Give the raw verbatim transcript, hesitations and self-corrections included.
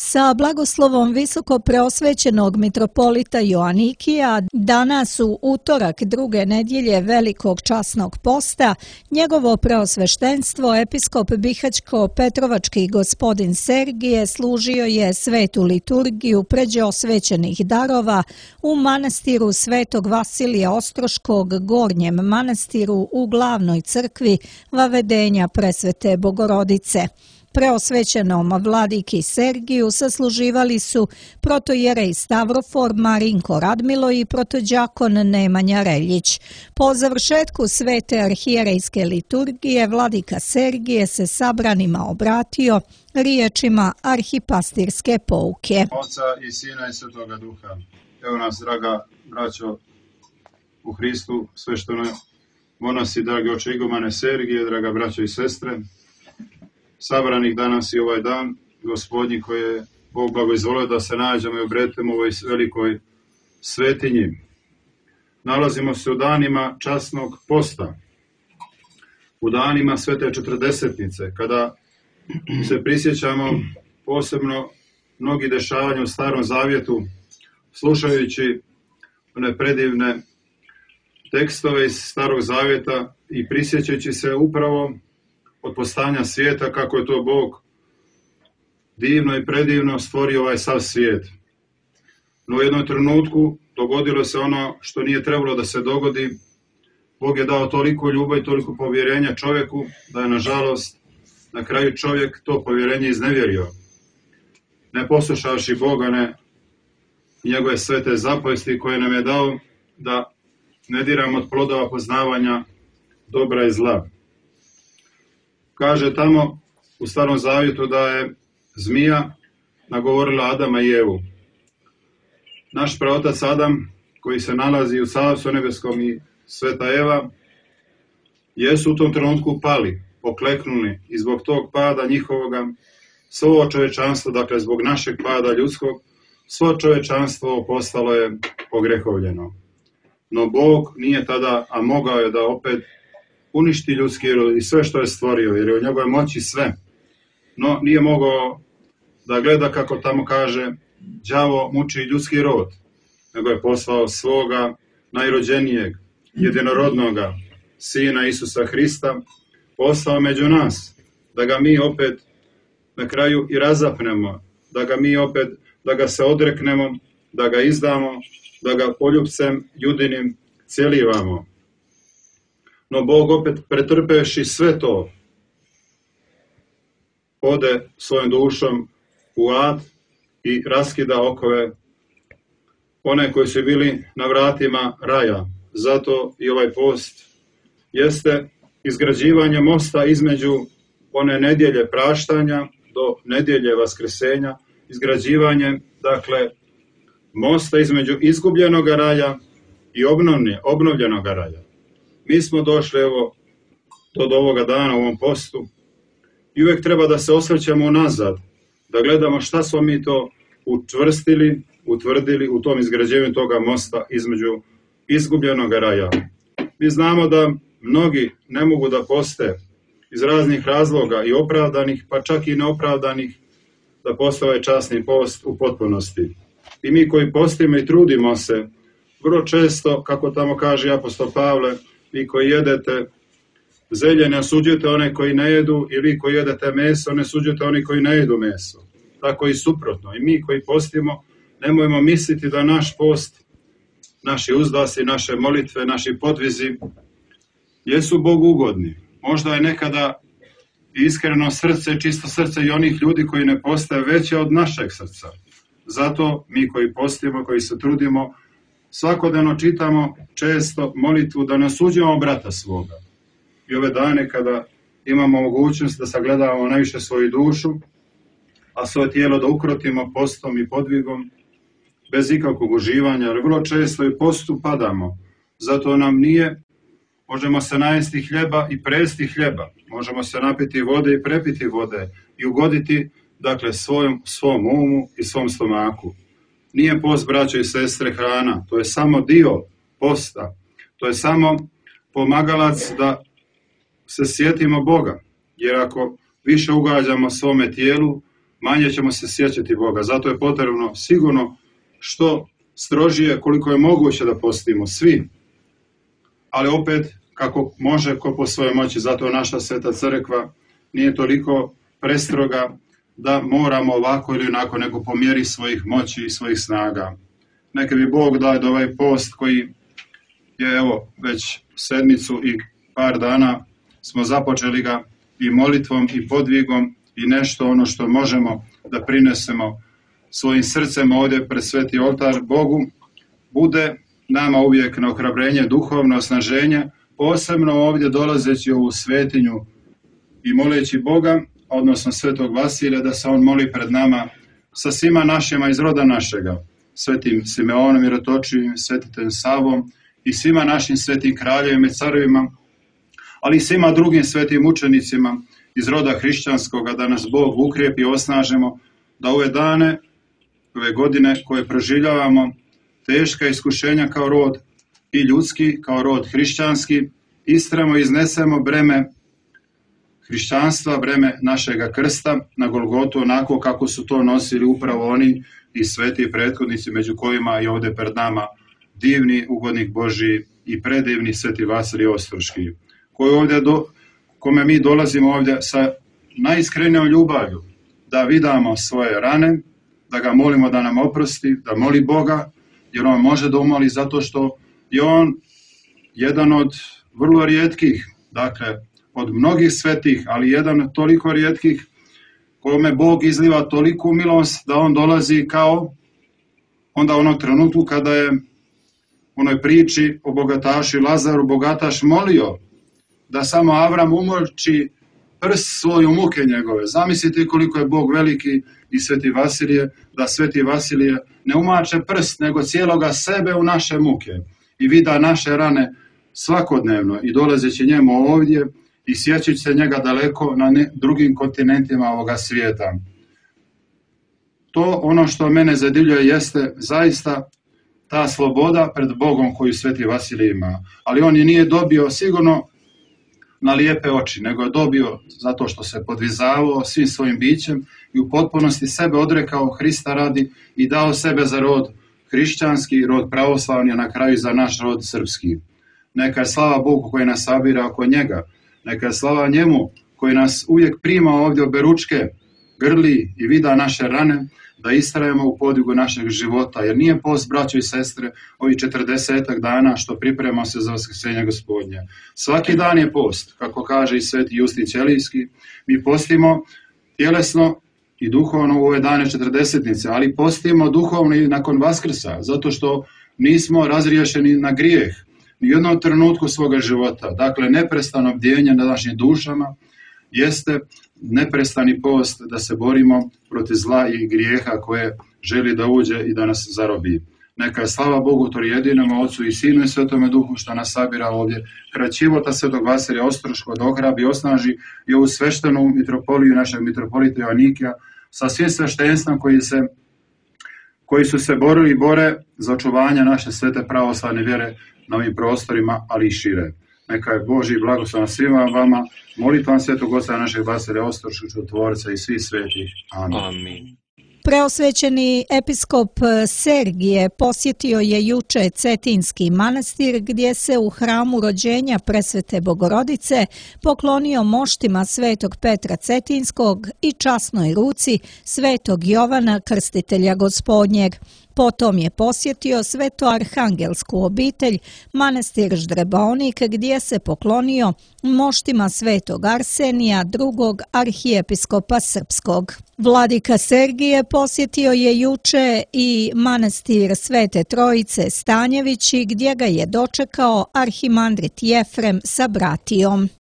Sa blagoslovom visoko preosvećenog mitropolita Joanikija, danas u utorak druge nedjelje Velikog časnog posta, njegovo preosveštenstvo episkop Bihaćko-Petrovački gospodin Sergije služio je svetu liturgiju pređe osvećenih darova u manastiru Svetog Vasilija Ostroškog Gornjem manastiru u glavnoj crkvi Vavedenja Presvete Bogorodice. Preosvećenom vladiki Sergiju sasluživali su protojerej Stavrofor Marinko Radmilo i protođakon Nemanja Reljić. Po završetku svete arhijerejske liturgije vladika Sergije se sabranima obratio riječima arhipastirske pouke. Oca i Sina i Svetoga Duha. Evo nas, draga braćo u Hristu, svešteno monasi, dragi oče igumane Sergije, draga braćo i sestre, sabranih danas i ovaj dan Gospodnji koji je Bog blagoizvolio da se nađemo i obretemo u ovoj velikoj svetinji. Nalazimo se u danima časnog posta, u danima svete četrdesetnice, kada se prisjećamo posebno mnogi dešavanja u Starom Zavjetu, slušajući one predivne tekstove iz Starog Zavjeta i prisjećajući se upravo od postanja svijeta, kako je to Bog divno i predivno stvorio ovaj sav svijet. No u jednom trenutku dogodilo se ono što nije trebalo da se dogodi. Bog je dao toliko ljubav i toliko povjerenja čovjeku da je nažalost na kraju čovjek to povjerenje iznevjerio. Ne poslušavši Boga, ne i njegove svete zapovesti koje nam je dao da ne diramo od plodova poznavanja dobra i zla. Kaže tamo u Starom Zavjetu da je zmija nagovorila Adama i Evu. Naš praotac Adam, koji se nalazi u Carstvu nebeskom, i sveta Eva, jesu u tom trenutku pali, pokleknuli, i zbog tog pada njihovoga svo čovječanstvo, dakle zbog našeg pada ljudskog, svo čovječanstvo postalo je pogrehovljeno. No Bog nije tada, a mogao je da opet uništi ljudski rod i sve što je stvorio, jer je u njegovoj moći sve. No nije mogao da gleda, kako tamo kaže, đavo muči ljudski rod, nego je poslao svoga najrođenijeg, jedinorodnoga Sina Isusa Hrista, poslao među nas, da ga mi opet na kraju i razapnemo, da ga mi opet, da ga se odreknemo, da ga izdamo, da ga poljupcem judinim cijelivamo. No Bog opet pretrpevši sve to, ode svojom dušom u ad i raskida okove one koji su bili na vratima raja. Zato i ovaj post jeste izgrađivanje mosta između one nedjelje praštanja do nedjelje vaskresenja, izgrađivanje, dakle, mosta između izgubljenog raja i obnovljenog raja. Mi smo došli evo do ovoga dana u ovom postu i uvijek treba da se osvrćemo unazad, da gledamo šta smo mi to učvrstili, utvrdili u tom izgrađivanju toga mosta između izgubljenog raja. Mi znamo da mnogi ne mogu da poste iz raznih razloga i opravdanih, pa čak i neopravdanih, da poste ovaj časni post u potpunosti. I mi koji postimo i trudimo se, vrlo često, kako tamo kaže apostol Pavle, vi koji jedete zelje, ne osuđujete one koji ne jedu, i vi koji jedete meso, ne osuđujete oni koji ne jedu meso. Tako i suprotno. I mi koji postimo, nemojmo misliti da naš post, naši uzdasi, naše molitve, naši podvizi jesu Bogu ugodni. Možda je nekada iskreno srce, čisto srce i onih ljudi koji ne poste veće od našeg srca. Zato mi koji postimo, koji se trudimo, svakodnevno čitamo često molitvu da ne osuđujemo brata svoga. I ove dane kada imamo mogućnost da sagledavamo najviše svoju dušu, a svoje tijelo da ukrotimo postom i podvigom, bez ikakvog uživanja, jer vrlo često i postu padamo. Zato nam nije, možemo se najesti hljeba i presti hljeba, možemo se napiti vode i prepiti vode i ugoditi, dakle, svojom, svom umu i svom stomaku. Nije post, braćo i sestre, hrana, to je samo dio posta, to je samo pomagalac da se sjetimo Boga, jer ako više ugađamo svome tijelu, manje ćemo se sjećati Boga. Zato je potrebno sigurno što strožije koliko je moguće da postimo svi. Ali opet kako može ko po svojoj moći. Zato naša sveta crkva nije toliko prestroga da moramo ovako ili onako, nego po mjeri svojih moći i svojih snaga. Neka bi Bog dao da ovaj post koji je evo već sedmicu i par dana smo započeli ga i molitvom i podvigom i nešto ono što možemo da prinesemo svojim srcem ovdje pred sveti oltar Bogu, bude nama uvijek na ohrabrenje, duhovno osnaženje, posebno ovdje dolazeći u ovu svetinju i moleći Boga, odnosno svetog Vasilija, da se on moli pred nama sa svima našima iz roda našega, svetim Simeonom Mirotočivim, svetitem Savom i svima našim svetim kraljevima i carevima, ali i svima drugim svetim učenicima iz roda hrišćanskoga, da nas Bog ukrijepi i osnažemo, da ove dane, ove godine koje proživljavamo, teška iskušenja kao rod i ljudski, kao rod hrišćanski, istremo i iznesemo breme hrišćanstva, breme našega krsta na Golgotu, onako kako su to nosili upravo oni i sveti prethodnici, među kojima je ovdje pred nama divni ugodnik Božji i predivni sveti Vasilij Ostroški, koji ovdje do, kome mi dolazimo ovdje sa najiskrenijom ljubavlju, da vidamo svoje rane, da ga molimo da nam oprosti, da moli Boga, jer on može da umoli zato što je on jedan od vrlo rijetkih, dakle od mnogih svetih, ali jedan od toliko rijetkih kome Bog izliva toliku milost da on dolazi kao onda onog trenutku kada je u onoj priči o bogatašu i Lazaru bogataš molio da samo Avram umoči prst svoju muke njegove. Zamislite koliko je Bog veliki i sveti Vasilije, da sveti Vasilije ne umače prst, nego cijeloga sebe u naše muke i vida naše rane svakodnevno i dolazeći njemu ovdje i sjećajući se njega daleko na ne, drugim kontinentima ovoga svijeta. To ono što mene zadivljuje jeste zaista ta sloboda pred Bogom koju sveti Vasilij ima. Ali on je nije dobio sigurno na lijepe oči, nego je dobio zato što se podvizavao svim svojim bićem i u potpunosti sebe odrekao Hrista radi i dao sebe za rod hrišćanski, rod pravoslavni, a na kraju za naš rod srpski. Neka je slava Bogu koji nas sabira oko njega, neka je slava njemu koji nas uvijek prima ovdje oberučke, grli i vida naše rane, da istrajemo u podvigu našeg života, jer nije post, braćo i sestre, ovih četrdesetak dana što pripremamo se za vaskrsenje Gospodnje. Svaki dan je post, kako kaže i sveti Justin Ćelijski, mi postimo tjelesno i duhovno u ove dane četrdesetnice, ali postimo duhovno i nakon Vaskrsa, zato što nismo razriješeni na grijeh ni u jednom trenutku svoga života. Dakle, neprestano bdjenje na našim dušama jeste neprestani post da se borimo protiv zla i grijeha koje želi da uđe i da nas zarobi. Neka je slava Bogu torijedinome Otcu i Sinu i Svetome Duhu što nas sabira ovdje kraj života svetog Vasilija Ostroškog, da ohrabi i osnaži i ovu sveštenu mitropoliju našeg mitropolita Joanikija sa svim sveštenstvom koji se koji su se borili i bore za očuvanje naše svete pravoslavne vjere na ovim prostorima, ali i šire. Neka je Božji blagoslov svima vama, molitvam svetog oca našeg Vasilija Ostroškog, čudotvorca i svih svetih. Amin. Amin. Preosvećeni episkop Sergije posjetio je juče Cetinski manastir gdje se u hramu rođenja Presvete Bogorodice poklonio moštima svetog Petra Cetinskog i časnoj ruci svetog Jovana Krstitelja Gospodnjeg. Potom je posjetio svetoarhangelsku obitelj, manastir Ždrebaonik, gdje se poklonio moštima svetog Arsenija, drugog arhijepiskopa srpskog. Vladika Sergije posjetio je juče i manastir Svete Trojice Stanjevići, gdje ga je dočekao arhimandrit Jefrem sa bratijom.